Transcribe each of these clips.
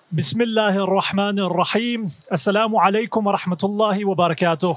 بسم الله الرحمن الرحیم. السلام علیکم و رحمت الله و برکاته.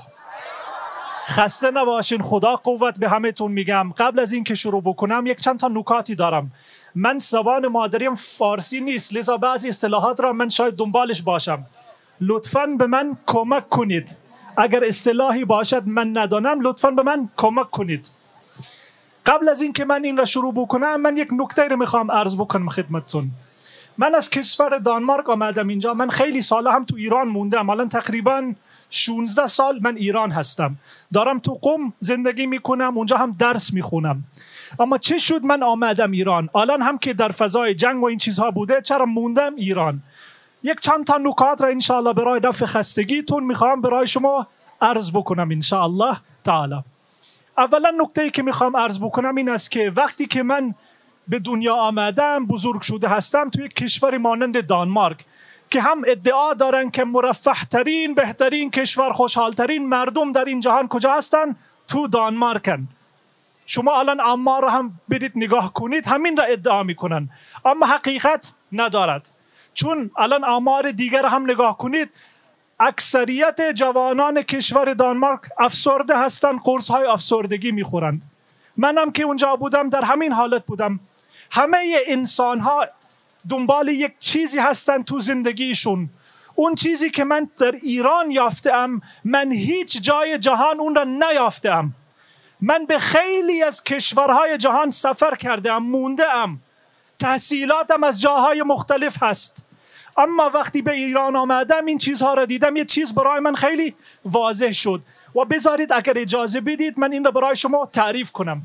خسته نباشین، خدا قوت به همتون میگم. قبل از این که شروع بکنم یک چند تا نکاتی دارم. من زبان مادریم فارسی نیست، لذا بعضی اصطلاحات را من شاید دنبالش باشم. لطفاً به من کمک کنید. اگر اصطلاحی باشد من ندانم، لطفاً به من کمک کنید. قبل از این که من این را شروع بکنم، من یک نکته رو میخوام عرض بکنم خدمتتون. من از کشور دانمارک آمدم اینجا. من خیلی سالا هم تو ایران موندم. الان تقریبا 16 سال من ایران هستم. دارم تو قم زندگی میکنم، اونجا هم درس میخونم. اما چه شد من آمدم ایران؟ الان هم که در فضای جنگ و این چیزها بوده، چرا موندم ایران؟ یک چند تا نکات را انشاءالله برای دفع خستگیتون میخوام برای شما عرض بکنم انشاءالله تعالی. اولا نکته‌ای که میخوام عرض بکنم این است که وقتی که من به دنیا آمدم، بزرگ شده هستم توی کشوری مانند دانمارک که هم ادعا دارن که مرفه ترین، بهترین کشور، خوشحالترین مردم در این جهان کجا هستن؟ تو دانمارکن. شما الان آمار هم برید نگاه کنید، همین را ادعا میکنن، اما حقیقت ندارد. چون الان آمار دیگر هم نگاه کنید، اکثریت جوانان کشور دانمارک افسرده هستن، قرص‌های افسردگی میخورند. منم که اونجا بودم در همین حالت بودم. همه انسان ها دنبال یک چیزی هستن تو زندگیشون. اون چیزی که من در ایران یافتم، من هیچ جای جهان اون را نیافتم. من به خیلی از کشورهای جهان سفر کردم، موندم، تحصیلاتم از جاهای مختلف هست. اما وقتی به ایران آمدم این چیزها را دیدم، یه چیز برای من خیلی واضح شد و بذارید اگر اجازه بدید من این را برای شما تعریف کنم.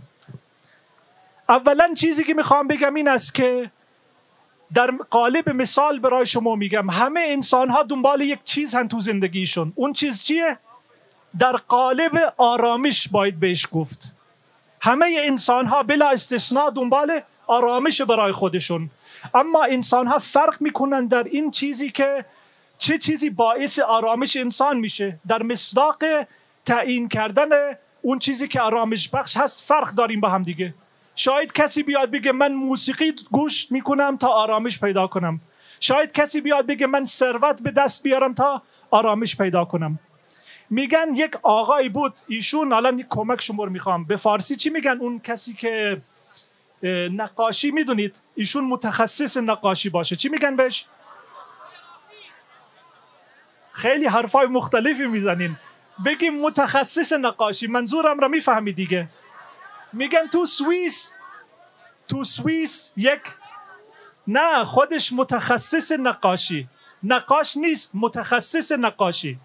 اولا چیزی که میخوام بگم این است که در قالب مثال برای شما میگم، همه انسان ها دنبال یک چیز هن تو زندگیشون. اون چیز چیه؟ در قالب آرامش باید بهش گفت. همه انسان ها بلا استثناء دنبال آرامش برای خودشون. اما انسان ها فرق میکنن در این چیزی که چه چیزی باعث آرامش انسان میشه. در مصداق تعیین کردن اون چیزی که آرامش بخش هست فرق داریم با هم دیگه. شاید کسی بیاد بگه من موسیقی گوش میکنم تا آرامش پیدا کنم. شاید کسی بیاد بگه من ثروت به دست بیارم تا آرامش پیدا کنم. میگن یک آقای بود، ایشون، الان یک کمک شما رو میخوام، به فارسی چی میگن اون کسی که نقاشی، میدونید ایشون متخصص نقاشی باشه، چی میگن بهش؟ خیلی حرفای مختلفی میزنین. بگیم متخصص نقاشی، منظورم را میفهمی دیگه. میگن تو سوئیس یک، نه خودش متخصص نقاشی، نقاش نیست، متخصص نقاشی.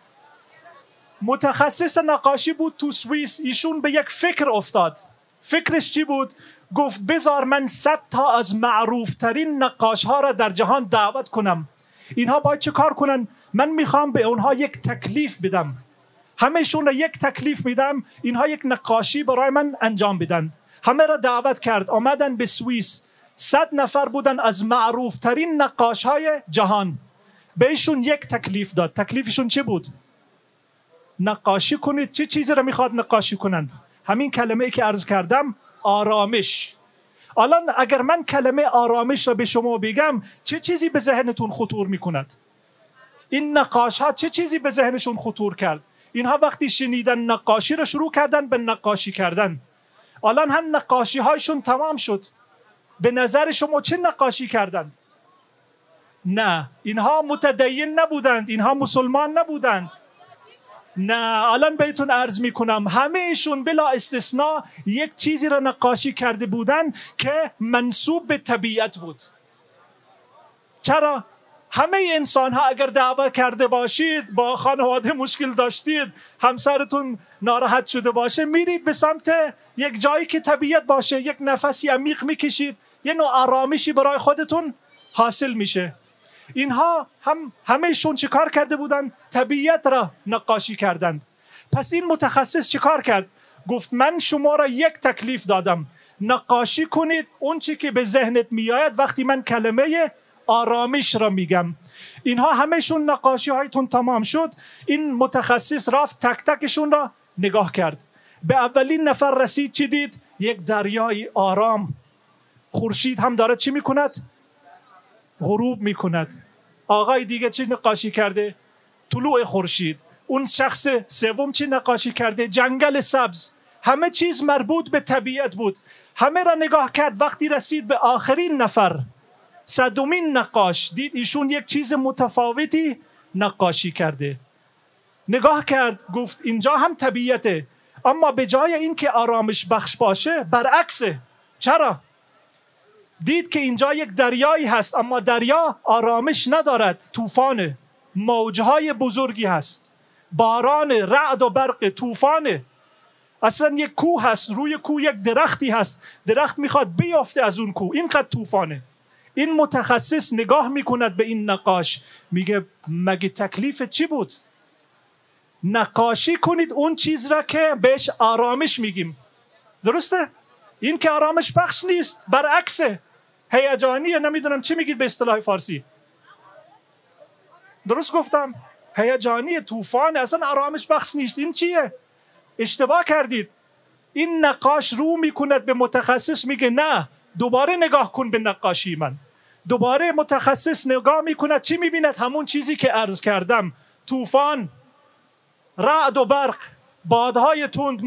متخصص نقاشی بود تو سوئیس. ایشون به یک فکر افتاد. فکرش چی بود؟ گفت بذار من 100 تا از معروف ترین نقاش ها را در جهان دعوت کنم. اینها باید چه کار کنن؟ من میخوام به اونها یک تکلیف بدم. همهشون را یک تکلیف میدم، اینها یک نقاشی برای من انجام بدن. همه را دعوت کرد، آمدن به سوئیس. 100 نفر بودن از معروف ترین نقاش های جهان. بهشون یک تکلیف داد. تکلیفشون چه بود؟ نقاشی کنید. چه چیزی را میخواد نقاشی کنند؟ همین کلمه ای که عرض کردم، آرامش. الان اگر من کلمه آرامش را به شما بگم، چه چیزی به ذهنتون خطور میکند؟ این نقاش ها چه چیزی به ذهنشون خطور کرد؟ اینها وقتی شنیدن نقاشی را شروع کردن به نقاشی کردن. الان هم نقاشی هایشون تمام شد. به نظر شما چه نقاشی کردن؟ نه، اینها متدین نبودند، اینها مسلمان نبودند. نه، الان بهتون عرض میکنم همه ایشون بلا استثناء یک چیزی را نقاشی کرده بودن که منسوب به طبیعت بود. چرا؟ همه انسان ها اگر دعوا کرده باشید، با خانواده مشکل داشتید، همسرتون ناراحت شده باشه، میرید به سمت یک جایی که طبیعت باشه، یک نفسی عمیق میکشید، یه نوع آرامشی برای خودتون حاصل میشه. اینها همهشون چه کار کرده بودن؟ طبیعت را نقاشی کردند. پس این متخصص چه کار کرد؟ گفت من شما را یک تکلیف دادم، نقاشی کنید اون چی که به ذهنت میآید وقتی من کلمه آرامش را میگم. اینها همهشون نقاشی هایتون تمام شد. این متخصص رفت تک تکشون را نگاه کرد. به اولین نفر رسید، چی دید؟ یک دریای آرام. خورشید هم داره چی میکند؟ غروب میکند. آقای دیگه چی نقاشی کرده؟ طلوع خورشید. اون شخص سوم چی نقاشی کرده؟ جنگل سبز. همه چیز مربوط به طبیعت بود. همه را نگاه کرد. وقتی رسید به آخرین نفر، صدومین نقاش، دید ایشون یک چیز متفاوتی نقاشی کرده. نگاه کرد، گفت اینجا هم طبیعته، اما به جای اینکه آرامش بخش باشه برعکسه. چرا؟ دید که اینجا یک دریایی هست، اما دریا آرامش ندارد، طوفانه، موجهای بزرگی هست، باران، رعد و برق، طوفانه. اصلا یک کوه هست، روی کوه یک درختی هست، درخت میخواد بیافته از اون کوه، اینقدر طوفانه. این متخصص نگاه میکند به این نقاش، میگه مگه تکلیف چی بود؟ نقاشی کنید اون چیز را که بهش آرامش میگیم. درسته؟ این که آرامش بخش نیست، برعکسه، هیجانیه. نمیدونم چی میگید به اصطلاح فارسی. درست گفتم؟ هیجانی، طوفان، اصلا آرامش بخش نیست. این چیه؟ اشتباه کردید. این نقاش رو میکند به متخصص، میگه نه، دوباره نگاه کن به نقاشی من. دوباره متخصص نگاه میکند، چی میبیند؟ همون چیزی که عرض کردم، طوفان، رعد و برق، بادهای تند،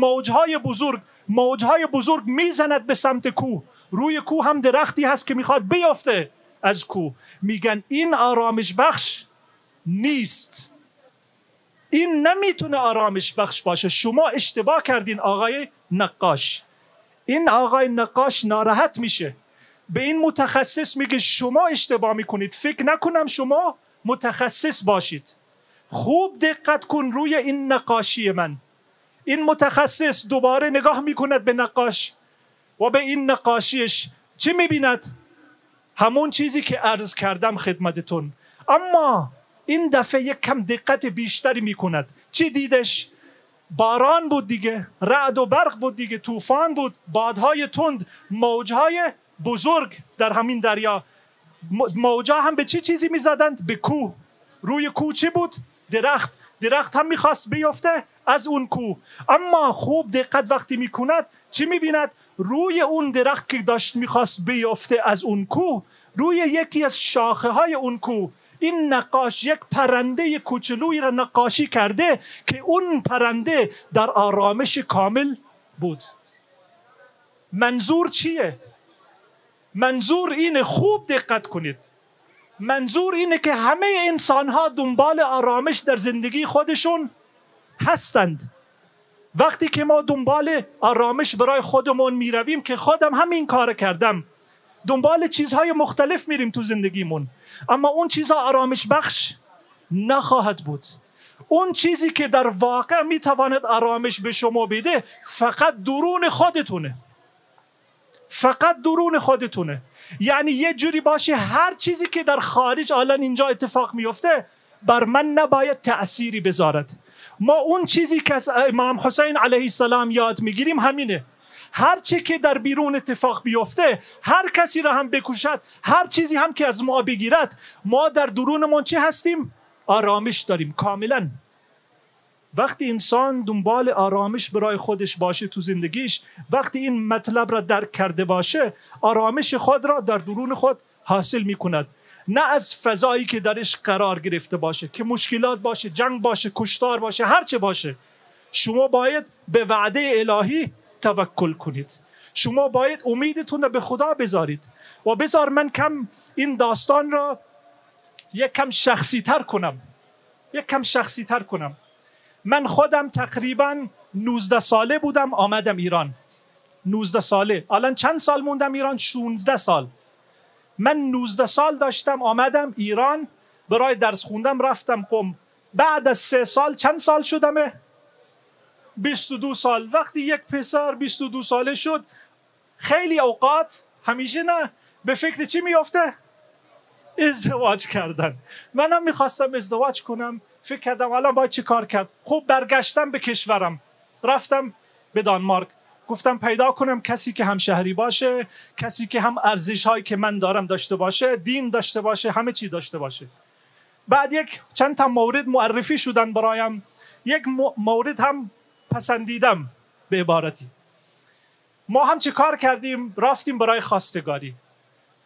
موجهای بزرگ میزند به سمت کوه. روی کوه هم درختی هست که میخواد بیفته از کوه. میگن این آرامش بخش نیست، این نمیتونه آرامش بخش باشه. شما اشتباه کردین آقای نقاش. این آقای نقاش ناراحت میشه، به این متخصص میگه شما اشتباه میکنید، فکر نکنم شما متخصص باشید. خوب دقت کن روی این نقاشی من. این متخصص دوباره نگاه میکند به نقاش و به این نقاشیش چی میبیند؟ همون چیزی که عرض کردم خدمتتون، اما این دفعه یک کم دقت بیشتری میکند. چی دیدش؟ باران بود دیگه، رعد و برق بود دیگه، طوفان بود، بادهای تند، موجهای بزرگ در همین دریا. موجا هم به چی چیزی میزدند؟ به کوه. روی کوه چی بود؟ درخت هم میخواست بیفته از اون کوه. اما خوب دقت وقتی میکند چی میبیند؟ روی اون درخت که داشت میخواست بیفته از اون کوه، روی یکی از شاخه های اون کوه، این نقاش یک پرنده کوچولویی را نقاشی کرده که اون پرنده در آرامش کامل بود. منظور چیه؟ منظور اینه، خوب دقت کنید، منظور اینه که همه انسان ها دنبال آرامش در زندگی خودشون هستند. وقتی که ما دنبال آرامش برای خودمون میرویم، که خودم همین کار کردم، دنبال چیزهای مختلف میریم تو زندگیمون، اما اون چیزها آرامش بخش نخواهد بود. اون چیزی که در واقع میتواند آرامش به شما بده فقط درون خودتونه، فقط درون خودتونه. یعنی یه جوری باشه هر چیزی که در خارج الان اینجا اتفاق میفته بر من نباید تأثیری بذارد. ما اون چیزی که از امام حسین علیه السلام یاد میگیریم همینه. هر چی که در بیرون اتفاق بیفته، هر کسی را هم بکشد، هر چیزی هم که از ما بگیرد، ما در درونمون چه هستیم؟ آرامش داریم کاملا. وقتی انسان دنبال آرامش برای خودش باشه تو زندگیش، وقتی این مطلب را درک کرده باشه، آرامش خود را در درون خود حاصل میکند. نه از فضایی که درش قرار گرفته باشه، که مشکلات باشه، جنگ باشه، کشتار باشه، هر چه باشه. شما باید به وعده الهی توکل کنید. شما باید امیدتون را به خدا بذارید. و بذار من کم این داستان را یک کم شخصی تر کنم. من خودم تقریبا 19 ساله بودم آمدم ایران. 19 ساله. الان چند سال موندم ایران؟ 16 سال. من 19 سال داشتم آمدم ایران برای درس خوندم، رفتم قم. بعد از 3 سال چند سال شدمه؟ 22 سال. وقتی یک پسر 22 ساله شد، خیلی اوقات، همیشه نه، به فکر چی میافته؟ ازدواج کردن. منم میخواستم ازدواج کنم. فکر کردم الان باید چی کار کرد؟ خب برگشتم به کشورم، رفتم به دانمارک. گفتم پیدا کنم کسی که هم شهری باشه، کسی که هم ارزش هایی که من دارم داشته باشه، دین داشته باشه، همه چی داشته باشه. بعد چند تا مورد معرفی شدن برایم. یک مورد هم پسندیدم. به عبارتی ما هم چه کار کردیم؟ رفتیم برای خواستگاری.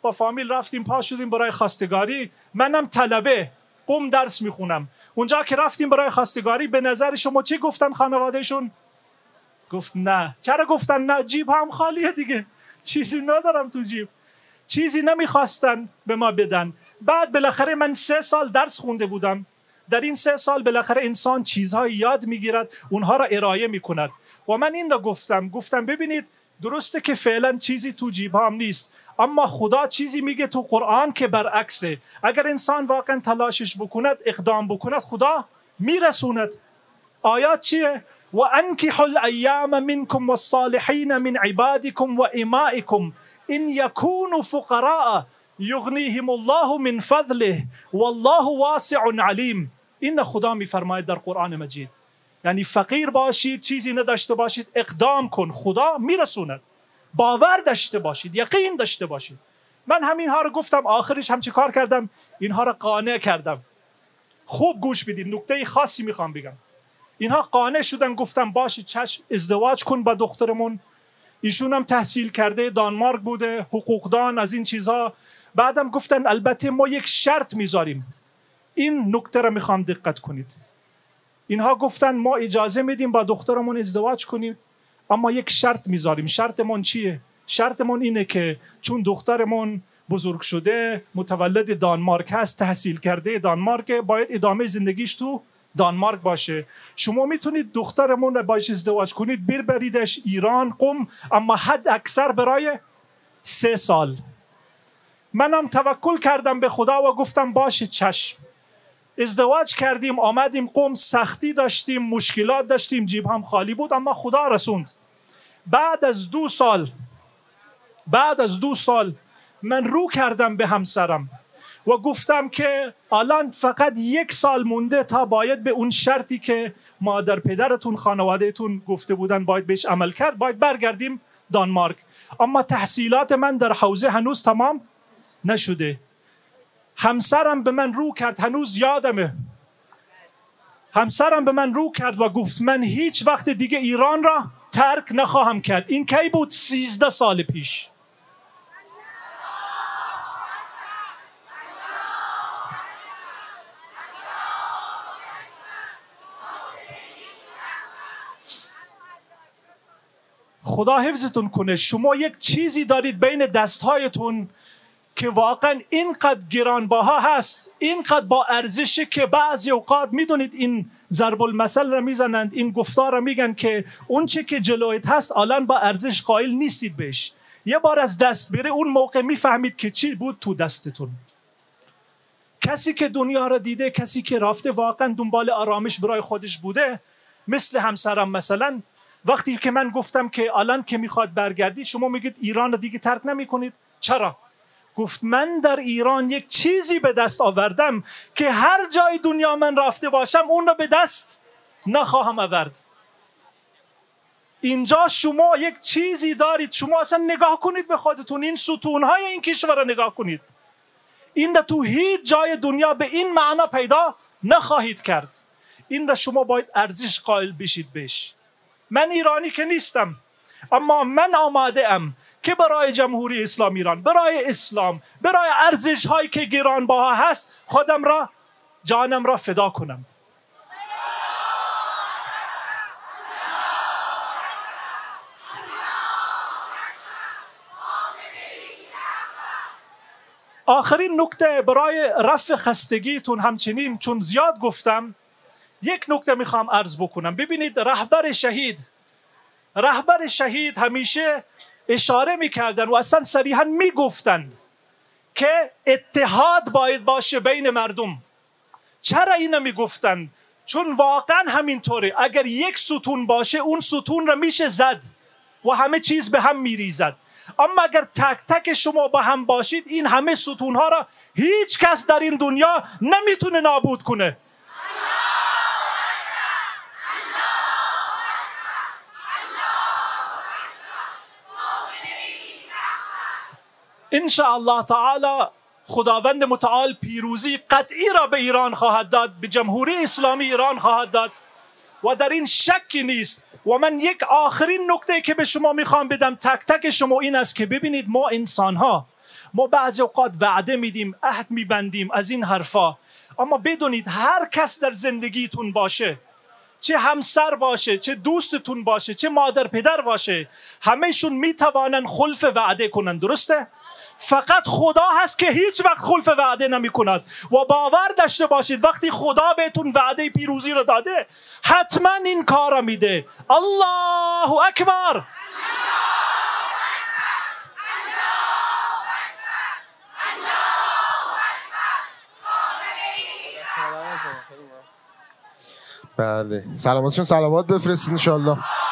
با فامیل رفتیم پا شدیم برای خواستگاری. منم طلبه قم درس میخونم. اونجا که رفتیم برای خواستگاری به نظر شما چی گفتن خانوادهشون؟ گفت نه. چرا گفتن نه؟ جیب هم خالیه دیگه، چیزی ندارم تو جیب. چیزی نمیخواستن به ما بدن. بعد بالاخره من 3 سال درس خونده بودم. در این 3 سال بالاخره انسان چیزهای یاد میگیرد، اونها را ارائه میکند. و من این را گفتم ببینید درسته که فعلا چیزی تو جیب هم نیست، اما خدا چیزی میگه تو قرآن که برعکسه. اگر انسان واقعا تلاشش بکند، اقدام بکند، خدا میرسوند. آیات چیه؟ و انکحوا الایام منکم والصالحین من عبادکم و امائکم ان یکونوا فقراء یغنیهم الله من فضله والله واسع علیم. این خدا میفرماید در قرآن مجید. یعنی فقیر باشید، چیزی نداشته باشید، اقدام کن، خدا میرسوند. باور داشته باشید، یقین داشته باشید. من همین ها رو گفتم، آخرش هم چی کار کردم؟ اینها رو قانع کردم. خوب گوش بدید، نکته خاصی میخوام بگم. اینها قانع شدن، گفتم باشه چشم، ازدواج کن با دخترمون. ایشون هم تحصیل کرده، دانمارک بوده، حقوقدان، از این چیزها. بعدم گفتن البته ما یک شرط میذاریم. این نکته رو میخوام دقت کنید. اینها گفتن ما اجازه میدیم با دخترمون ازدواج کنیم، اما یک شرط میذاریم. شرطمون چیه؟ شرطمون اینه که چون دخترمون بزرگ شده، متولد دانمارک هست، تحصیل کرده دانمارک، باید ادامه زندگیش تو دانمارک باشه. شما میتونید دخترمون رو باش ازدواج کنید، ببریدش ایران، قم، اما حد اکثر برای 3 سال. منم توکل کردم به خدا و گفتم باشه چشم. ازدواج کردیم، آمدیم قم، سختی داشتیم، مشکلات داشتیم، جیب هم خالی بود، اما خدا رسوند. بعد از 2 سال من رو کردم به همسرم و گفتم که الان فقط 1 سال مونده تا باید به اون شرطی که مادر پدرتون، خانوادهتون گفته بودن باید بهش عمل کرد، باید برگردیم دانمارک. اما تحصیلات من در حوزه هنوز تمام نشده. همسرم به من رو کرد، هنوز یادمه. همسرم به من رو کرد و گفت من هیچ وقت دیگه ایران را ترک نخواهم کرد. این کی بود؟ 13 سال پیش. خدا حفظتون کنه. شما یک چیزی دارید بین دستهایتون که واقعا اینقدر گرانبها هست، اینقدر با ارزشه که بعضی اوقات میدونید این ضرب المثل را میزنند، این گفتار را میگن که اون چی که جلویت هست الان با ارزش قائل نیستید بهش. یه بار از دست بره اون موقع میفهمید که چی بود تو دستتون. کسی که دنیا را دیده، کسی که رفته واقعا دنبال آرامش برای خودش بوده، مثل همسرم مثلا، وقتی که من گفتم که الان که میخواد برگردید، شما میگید ایران را دیگه ترک نمی کنید. چرا؟ گفت من در ایران یک چیزی به دست آوردم که هر جای دنیا من رفته باشم اون را به دست نخواهم آورد. اینجا شما یک چیزی دارید. شما اصلا نگاه کنید به خودتون، این ستونهای این کشور را نگاه کنید. این را تو هیچ جای دنیا به این معنا پیدا نخواهید کرد. این را شما باید ارزش قائل بشید بهش. من ایرانی که نیستم، اما من آماده ام که برای جمهوری اسلامی ایران، برای اسلام، برای ارزش هایی که گرانبها هست، خودم را، جانم را فدا کنم. آخرین نکته برای رفع خستگیتون همچنین، چون زیاد گفتم، یک نکته میخوام عرض بکنم. ببینید رهبر شهید همیشه اشاره میکردن و اصلا صریحا میگفتند که اتحاد باید باشه بین مردم. چرا اینو میگفتند؟ چون واقعا همینطوره. اگر یک ستون باشه اون ستون را میشه زد و همه چیز به هم میریزد. اما اگر تک تک شما با هم باشید، این همه ستونها را هیچ کس در این دنیا نمیتونه نابود کنه. انشاءالله تعالی خداوند متعال پیروزی قطعی را به ایران خواهد داد، به جمهوری اسلامی ایران خواهد داد و در این شکی نیست. و من یک آخرین نکته که به شما میخوام بدم تک تک شما این است که ببینید ما انسان ها ما بعضی اوقات وعده میدیم، عهد میبندیم از این حرفا، اما بدونید هر کس در زندگیتون باشه، چه همسر باشه، چه دوستتون باشه، چه مادر پدر باشه، همهشون میتوانن خلف وعده کنن. درسته؟ فقط خدا هست که هیچ وقت خلف وعده نمی کند. و باور داشته باشید وقتی خدا بهتون وعده پیروزی رو داده حتما این کار رو میده. الله اکبر. بله، سلامتشون سلامات بفرستین انشالله.